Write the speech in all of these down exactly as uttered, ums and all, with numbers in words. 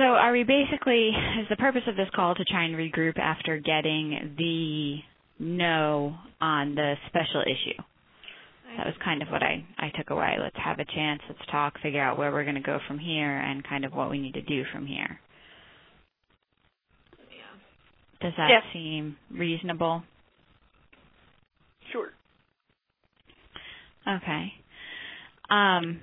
So are we basically, is the purpose of this call to try and regroup after getting the no on the special issue? That was kind of what I, I took away. Let's have a chance, let's talk, figure out where we're going to go from here and kind of what we need to do from here. Yeah. Does that yeah. seem reasonable? Sure. Okay. Um,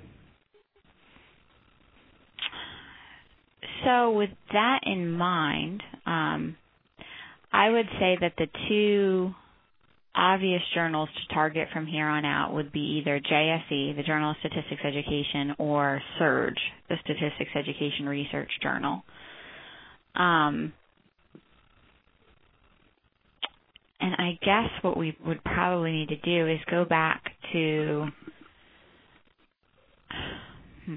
so with that in mind, um, I would say that the two obvious journals to target from here on out would be either J S E, the Journal of Statistics Education, or SURGE, the Statistics Education Research Journal. Um, and I guess what we would probably need to do is go back to hmm.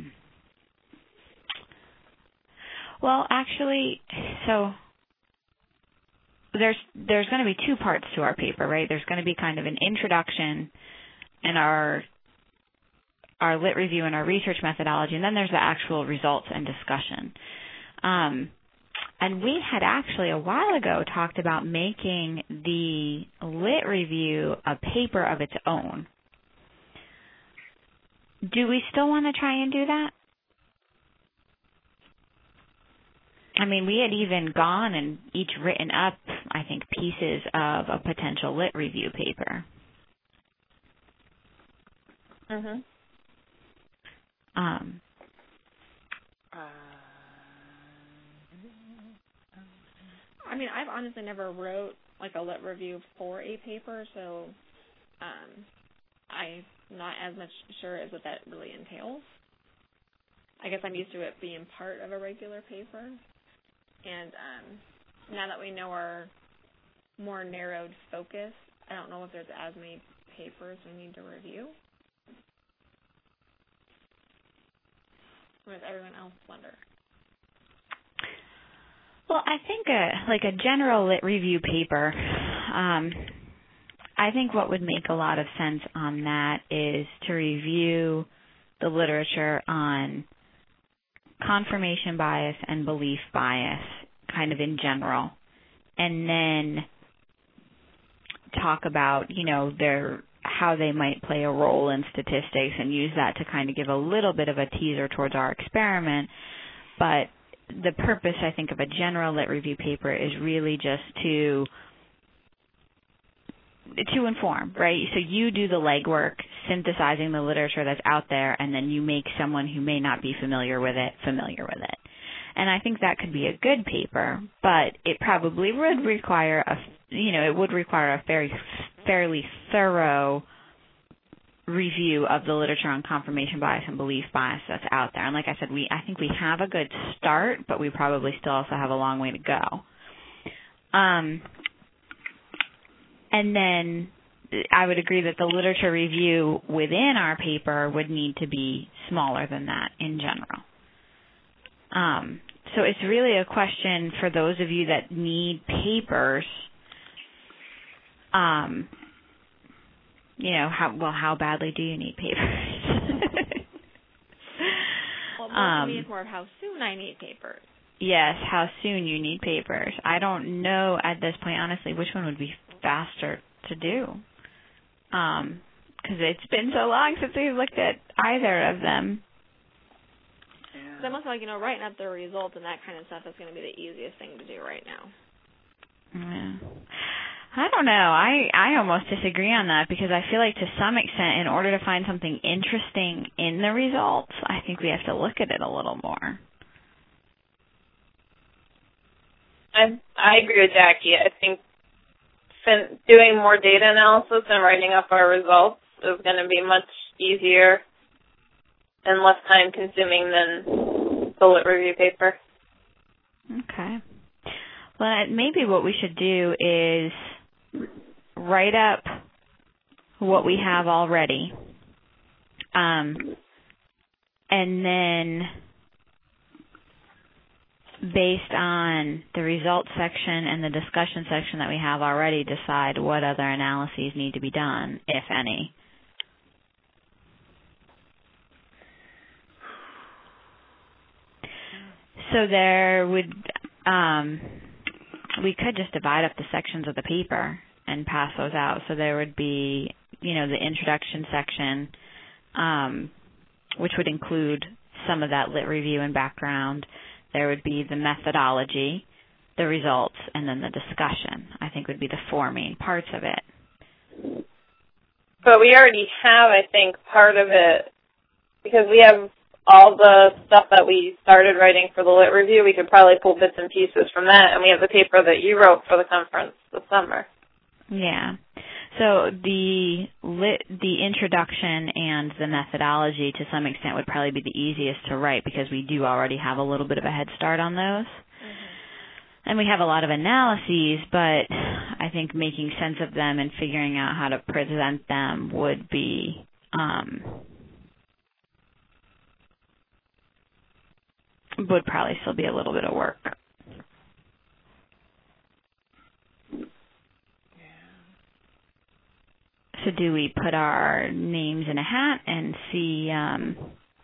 Well, actually, so there's there's going to be two parts to our paper, right? There's going to be kind of an introduction and our our lit review and our research methodology, and then there's the actual results and discussion. Um, and we had actually a while ago talked about making the lit review a paper of its own. Do we still want to try and do that? I mean, we had even gone and each written up, I think, pieces of a potential lit review paper. Mhm. Um. I mean, I've honestly never wrote like a lit review for a paper, so um, I'm not as much sure as what that really entails. I guess I'm used to it being part of a regular paper. And um, now that we know our more narrowed focus, I don't know if there's as many papers we need to review. What does everyone else wonder? Well, I think a, like a general lit review paper, um, I think what would make a lot of sense on that is to review the literature on confirmation bias and belief bias kind of in general, and then talk about, you know, their how they might play a role in statistics and use that to kind of give a little bit of a teaser towards our experiment. But the purpose, I think, of a general lit review paper is really just to to inform, right? So you do the legwork, synthesizing the literature that's out there, and then you make someone who may not be familiar with it familiar with it. And I think that could be a good paper, but it probably would require a, you know, it would require a very fairly thorough review of the literature on confirmation bias and belief bias that's out there. And like I said, we I think we have a good start, but we probably still also have a long way to go. Um, and then I would agree that the literature review within our paper would need to be smaller than that in general. Um, so it's really a question for those of you that need papers. Um, you know, how well, how badly do you need papers? Well, most um, of me is more of how soon I need papers. Yes, how soon you need papers. I don't know at this point, honestly, which one would be faster to do. Um, because it's been so long since we've looked at either of them. So I must like, you know, writing up the results and that kind of stuff is going to be the easiest thing to do right now. Yeah. I don't know. I, I almost disagree on that because I feel like to some extent, in order to find something interesting in the results, I think we have to look at it a little more. I I agree with Jackie. I think doing more data analysis and writing up our results is going to be much easier and less time consuming than the lit review paper. Okay. Well, maybe what we should do is write up what we have already, um, and then based on the results section and the discussion section that we have already, decide what other analyses need to be done, if any. So there would, um, we could just divide up the sections of the paper and pass those out. So there would be, you know, the introduction section, um, which would include some of that lit review and background. There would be the methodology, the results, and then the discussion, I think would be the four main parts of it. But we already have, I think, part of it, because we have all the stuff that we started writing for the lit review. We could probably pull bits and pieces from that, and we have the paper that you wrote for the conference this summer. Yeah. So the lit, the introduction and the methodology, to some extent, would probably be the easiest to write because we do already have a little bit of a head start on those. Mm-hmm. And we have a lot of analyses, but I think making sense of them and figuring out how to present them would be um, would probably still be a little bit of work. So do we put our names in a hat and see? Um,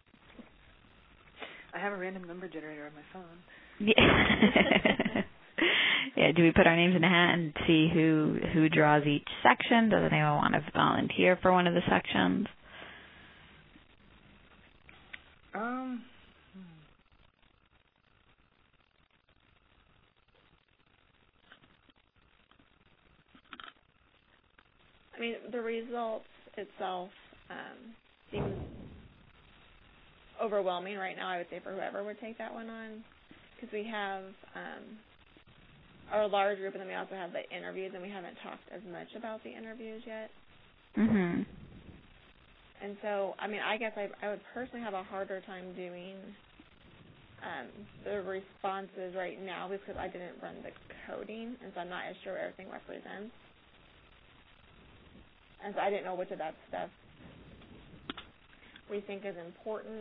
I have a random number generator on my phone. Yeah. Yeah. Do we put our names in a hat and see who who draws each section? Does anyone want to volunteer for one of the sections? Um. I mean, the results itself um, seems overwhelming right now, I would say, for whoever would take that one on, because we have um, our large group, and then we also have the interviews, and we haven't talked as much about the interviews yet. Mm-hmm. And so, I mean, I guess I, I would personally have a harder time doing um, the responses right now because I didn't run the coding, and so I'm not as sure what everything represents. And so I didn't know which of that stuff we think is important.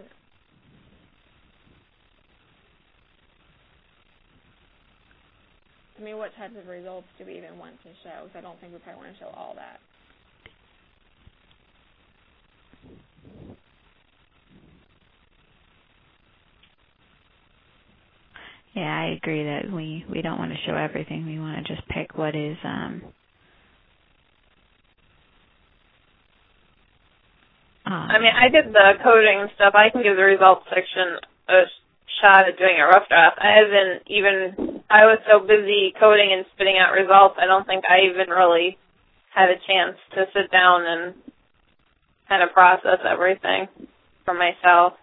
I mean, what types of results do we even want to show? Because I don't think we probably want to show all that. Yeah, I agree that we, we don't want to show everything. We want to just pick what is... Um, Um, I mean, I did the coding stuff. I can give the results section a shot at doing a rough draft. I haven't even, I was so busy coding and spitting out results, I don't think I even really had a chance to sit down and kind of process everything for myself.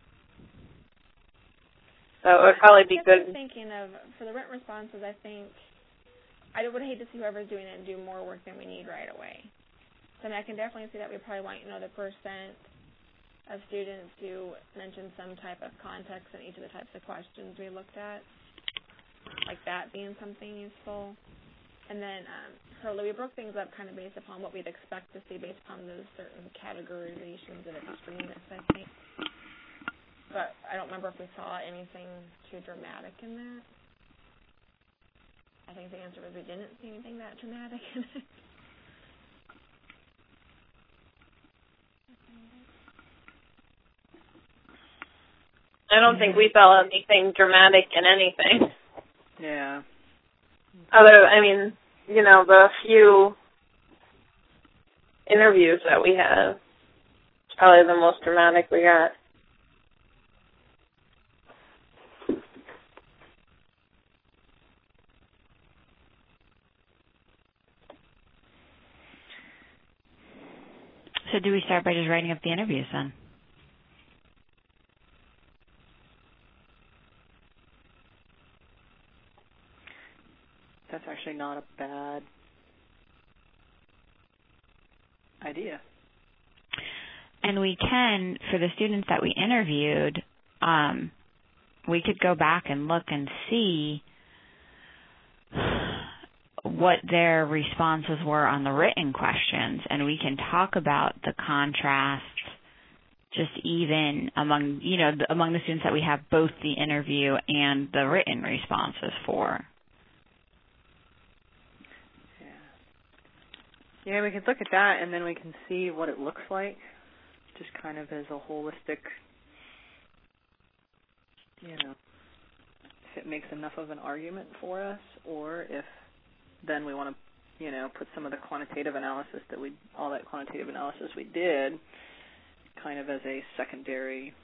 So it would probably be good. I'm thinking of, for the written responses, I think, I would hate to see whoever's doing it do more work than we need right away. I mean, I can definitely see that we probably want, you know, the percent of students to mention some type of context in each of the types of questions we looked at, like that being something useful. And then, um, Hurley, we broke things up kind of based upon what we'd expect to see based upon those certain categorizations of extremeness, I think. But I don't remember if we saw anything too dramatic in that. I think the answer was we didn't see anything that dramatic in it. I don't think we saw anything dramatic in anything. Yeah. Other, I mean, you know, the few interviews that we had, it's probably the most dramatic we got. So do we start by just writing up the interviews then? That's actually not a bad idea. And we can, for the students that we interviewed, um, we could go back and look and see what their responses were on the written questions, and we can talk about the contrast just even among, you know, the, among the students that we have both the interview and the written responses for. Yeah, we can look at that, and then we can see what it looks like, just kind of as a holistic, you know, it makes enough of an argument for us, or if then we want to, you know, put some of the quantitative analysis that we, all that quantitative analysis we did, kind of as a secondary,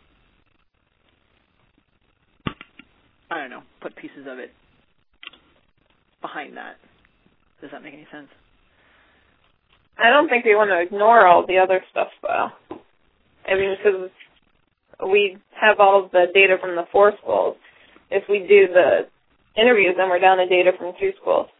I don't know, put pieces of it behind that. Does that make any sense? I don't think we want to ignore all the other stuff, though. I mean, because we have all of the data from the four schools. If we do the interviews, then we're down to data from two schools.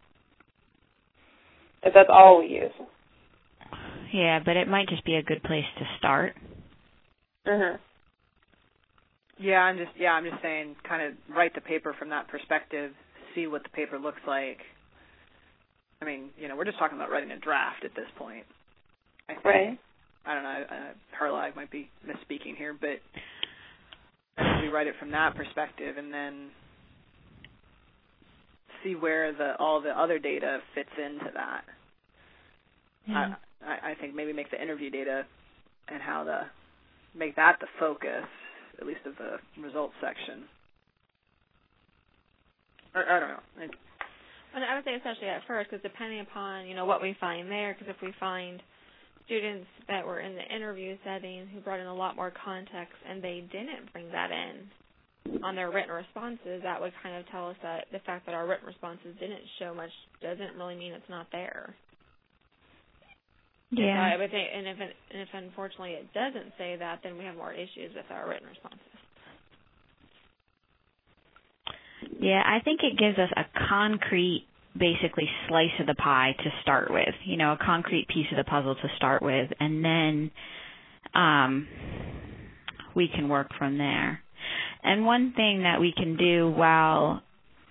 If that's all we use. Yeah, but it might just be a good place to start. Mhm. Yeah, I'm just yeah, I'm just saying, kind of write the paper from that perspective, see what the paper looks like. I mean, you know, we're just talking about writing a draft at this point. I think. Right. I don't know. Uh, Harlag might be misspeaking here, but I think we write it from that perspective, and then see where the all the other data fits into that. Yeah. I, I think maybe make the interview data and how the make that the focus, at least of the results section. I, I don't know. It, And I would say especially at first, because depending upon, you know, what we find there, because if we find students that were in the interview setting who brought in a lot more context and they didn't bring that in on their written responses, that would kind of tell us that the fact that our written responses didn't show much doesn't really mean it's not there. Yeah. So I would say, and if, it, and if unfortunately it doesn't say that, then we have more issues with our written responses. Yeah, I think it gives us a concrete, basically, slice of the pie to start with, you know, a concrete piece of the puzzle to start with, and then um, we can work from there. And one thing that we can do while,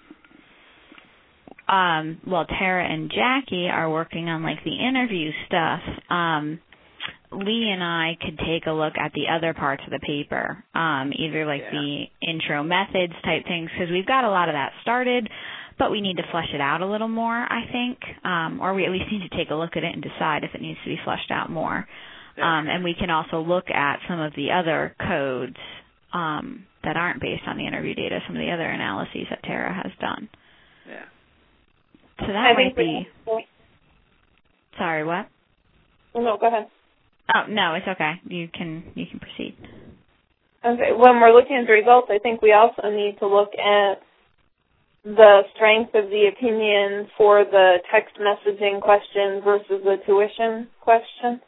um, while Tara and Jackie are working on, like, the interview stuff, um, Lee and I could take a look at the other parts of the paper, um, either like yeah. the intro methods type things, because we've got a lot of that started, but we need to flesh it out a little more, I think, um, or we at least need to take a look at it and decide if it needs to be fleshed out more. Yeah. Um, and we can also look at some of the other codes um, that aren't based on the interview data, some of the other analyses that Tara has done. Yeah. So that I might think be... we, Sorry, what? no, go ahead. Oh, no, it's okay. You can you can proceed. Okay, when we're looking at the results, I think we also need to look at the strength of the opinion for the text messaging question versus the tuition question.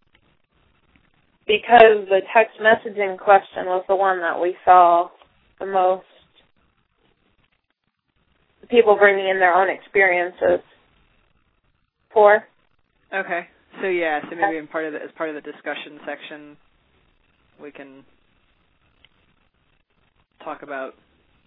Because the text messaging question was the one that we saw the most people bringing in their own experiences for. Okay. So yeah, so maybe in part of the, as part of the discussion section, we can talk about.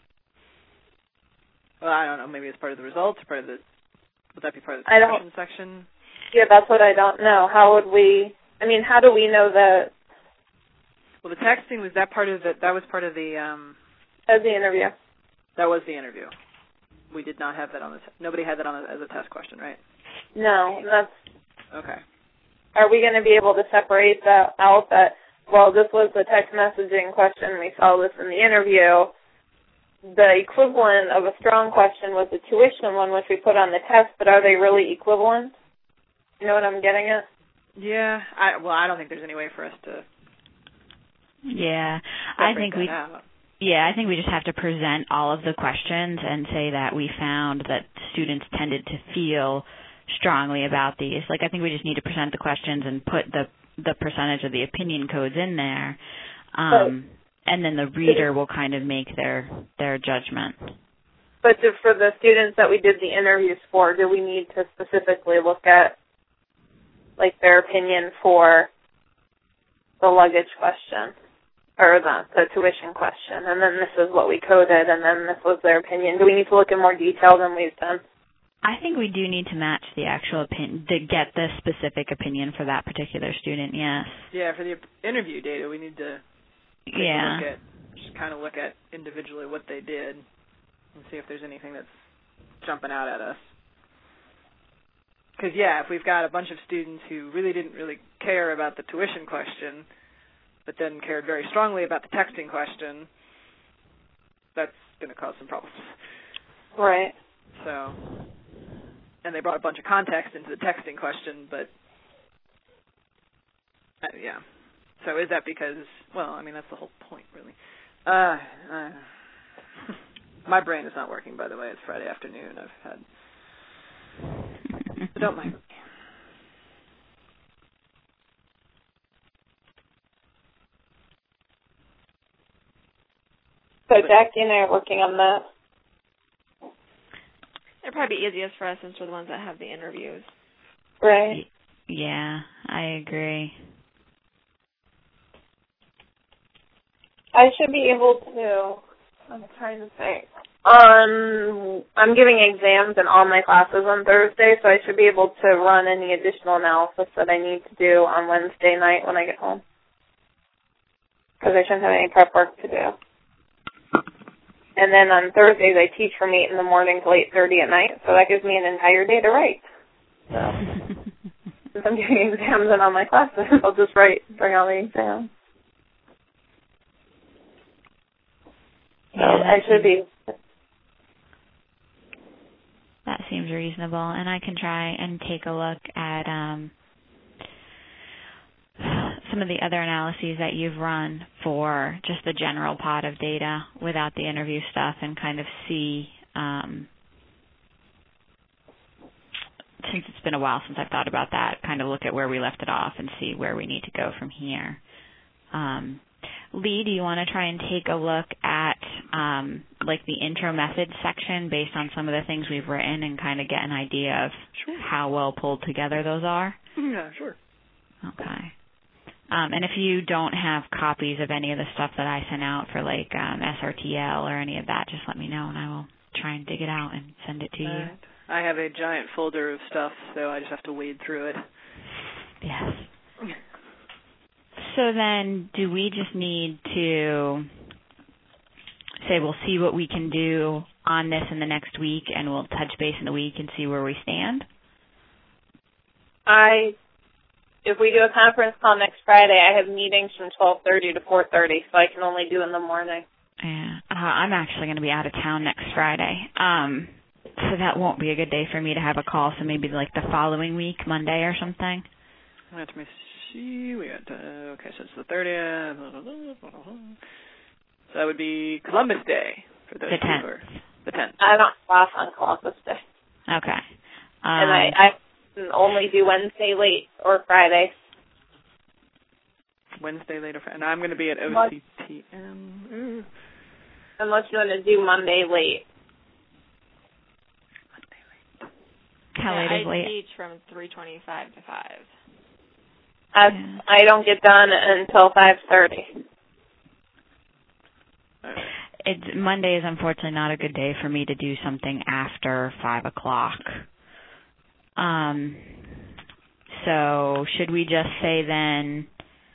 Well, I don't know. Maybe as part of the results, or part of the. Would that be part of the discussion section? Yeah, that's what I don't know. How would we? I mean, how do we know that? Well, the texting was that part of the. That was part of the. Um, as the interview. That was the interview. We did not have that on the. T- nobody had that on a, as a test question, right? No, that's. Okay. Are we going to be able to separate that out that, well, this was the text messaging question, we saw this in the interview. The equivalent of a strong question was the tuition one, which we put on the test, but are they really equivalent? You know what I'm getting at? Yeah. I, well, I don't think there's any way for us to Yeah. I think we out. Yeah, I think we just have to present all of the questions and say that we found that students tended to feel strongly about these. Like, I think we just need to present the questions and put the the percentage of the opinion codes in there, um, but, and then the reader will kind of make their their judgment. But to, for the students that we did the interviews for, do we need to specifically look at, like, their opinion for the luggage question or the, the tuition question, and then this is what we coded, and then this was their opinion? Do we need to look in more detail than we've done? I think we do need to match the actual opinion, to get the specific opinion for that particular student, yes. Yeah, for the interview data, we need to take yeah. a look at, just kind of look at individually what they did and see if there's anything that's jumping out at us. Because, yeah, if we've got a bunch of students who really didn't really care about the tuition question, but then cared very strongly about the texting question, that's going to cause some problems. Right. So, and they brought a bunch of context into the texting question, but uh, yeah. So is that because? Well, I mean that's the whole point, really. Uh, uh, my brain is not working, by the way. It's Friday afternoon. I've had. So don't mind me. So Jackie and I are working on that. It'd probably be easiest for us since we're the ones that have the interviews. Right. Yeah, I agree. I should be able to, I'm trying to think, on, I'm giving exams in all my classes on Thursday, so I should be able to run any additional analysis that I need to do on Wednesday night when I get home. Because I shouldn't have any prep work to do. And then on Thursdays I teach from eight in the morning till eight thirty at night, so that gives me an entire day to write. So, since I'm doing exams in all my classes, I'll just write during all the exams. So Yeah, I should be. That seems reasonable, and I can try and take a look at um, some of the other analyses that you've run for just the general pot of data without the interview stuff and kind of see, um, since it's been a while since I've thought about that, kind of look at where we left it off and see where we need to go from here. Um, Lee, do you want to try and take a look at um, like the intro methods section based on some of the things we've written and kind of get an idea of Sure. how well pulled together those are? Yeah, sure. Okay. Um, and if you don't have copies of any of the stuff that I sent out for like um, S R T L or any of that, just let me know and I will try and dig it out and send it to you. Right. I have a giant folder of stuff, so I just have to wade through it. Yes. So then do we just need to say we'll see what we can do on this in the next week and we'll touch base in the week and see where we stand? I, if we do a conference call next Friday, I have meetings from twelve thirty to four thirty, so I can only do in the morning. Yeah, uh, I'm actually going to be out of town next Friday, um, so that won't be a good day for me to have a call. So maybe like the following week, Monday or something. Let me see. We got uh, okay, so it's the thirtieth. So that would be Columbus Day for those The who tenth. are the tenth. I don't have off on Columbus Day, Okay. Um, and I, I can only do Wednesday late or Friday. Wednesday later, and I'm going to be at O C T M. Unless you want to do Monday late. how yeah, late is I late? teach from three twenty-five to five. I, Yeah. I don't get done until five thirty. It's, Monday is unfortunately not a good day for me to do something after five o'clock. Um, so should we just say then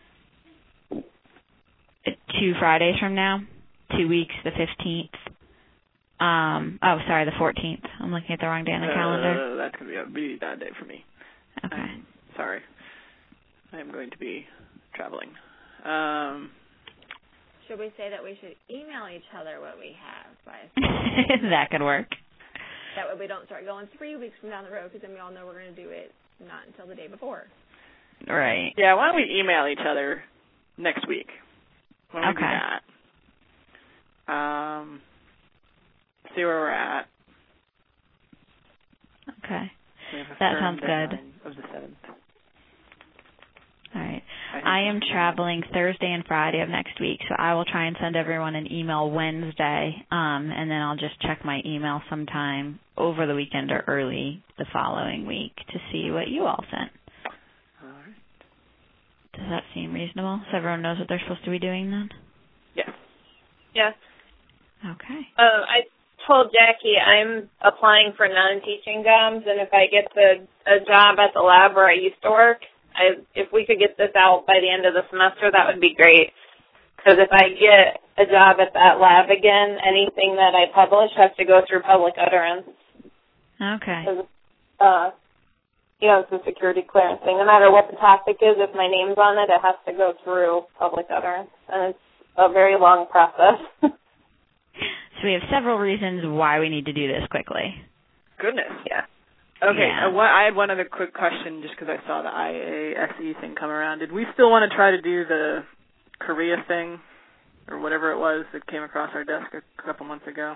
two Fridays from now, two weeks, the fifteenth? Um, oh, sorry, the fourteenth. I'm looking at the wrong day on the uh, calendar. That's going to be a really bad day for me. Okay. I'm sorry. I am going to be traveling. Um, Should we say that we should email each other what we have by That could work. that way we don't start going three weeks from down the road because then we all know we're going to do it not until the day before. Right. yeah, why don't we email each other next week? Why don't we Okay. do that? Um, see where we're at. Okay. We have a That firm sounds good. deadline of the seventh. All right. I think I am that's- traveling Thursday and Friday of next week, so I will try and send everyone an email Wednesday, um, and then I'll just check my email sometime over the weekend or early the following week to see what you all sent. All right. Does that seem reasonable? So everyone knows what they're supposed to be doing then? Yes. Yes. Okay. Uh, I told Jackie I'm applying for non-teaching jobs, and if I get the a job at the lab where I used to work, I, if we could get this out by the end of the semester, that would be great. Because if I get a job at that lab again, anything that I publish has to go through public utterance. Okay. Uh, you know, it's a security clearance thing. No matter what the topic is, if my name's on it, it has to go through public utterance. And it's a very long process. So we have several reasons why we need to do this quickly. Goodness. Yeah. Okay, Yeah. uh, one, I had one other quick question just because I saw the I A S E thing come around. Did we still want to try to do the Korea thing or whatever it was that came across our desk a couple months ago?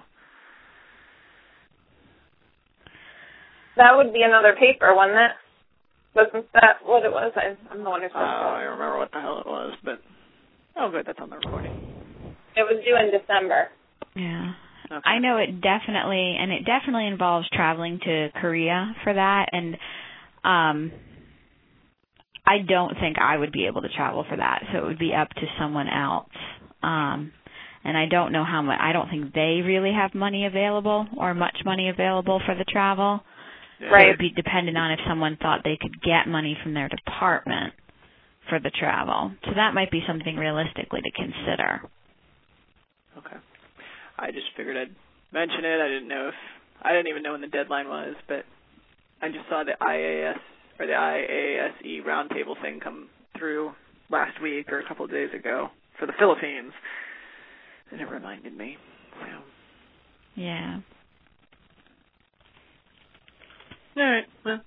That would be another paper, wouldn't it? Wasn't that what it was? I, I'm the one who Oh, said I don't remember what the hell it was, but oh, good, that's on the recording. it was due in December. Yeah. Okay. I know it definitely, and it definitely involves traveling to Korea for that, and um, I don't think I would be able to travel for that, so it would be up to someone else. Um, and I don't know how much, I don't think they really have money available or much money available for the travel. Yeah. Right. It would be dependent on if someone thought they could get money from their department for the travel. So that might be something realistically to consider. Okay. I just figured I'd mention it. I didn't know if I didn't even know when the deadline was, but I just saw the I A S or the I A S E roundtable thing come through last week or a couple of days ago for the Philippines, and it reminded me. So. Yeah. All right. Well.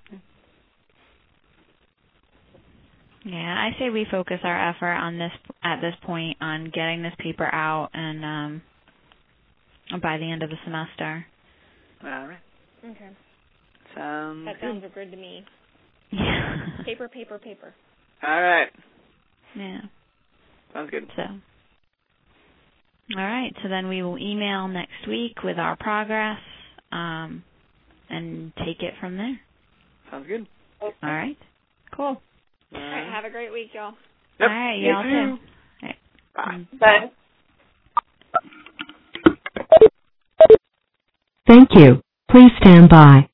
Yeah, I say we focus our effort on this at this point on getting this paper out and um, by the end of the semester. All right. Okay. Sounds That sounds good to me. Yeah. Paper, paper, paper. All right. Yeah. Sounds good. So. All right. So then we will email next week with our progress um, and take it from there. Sounds good. All right. Cool. All right. Have a great week, y'all. All Yep. right. You Y'all too. too. All right. Bye. Bye. Thank you. Please stand by.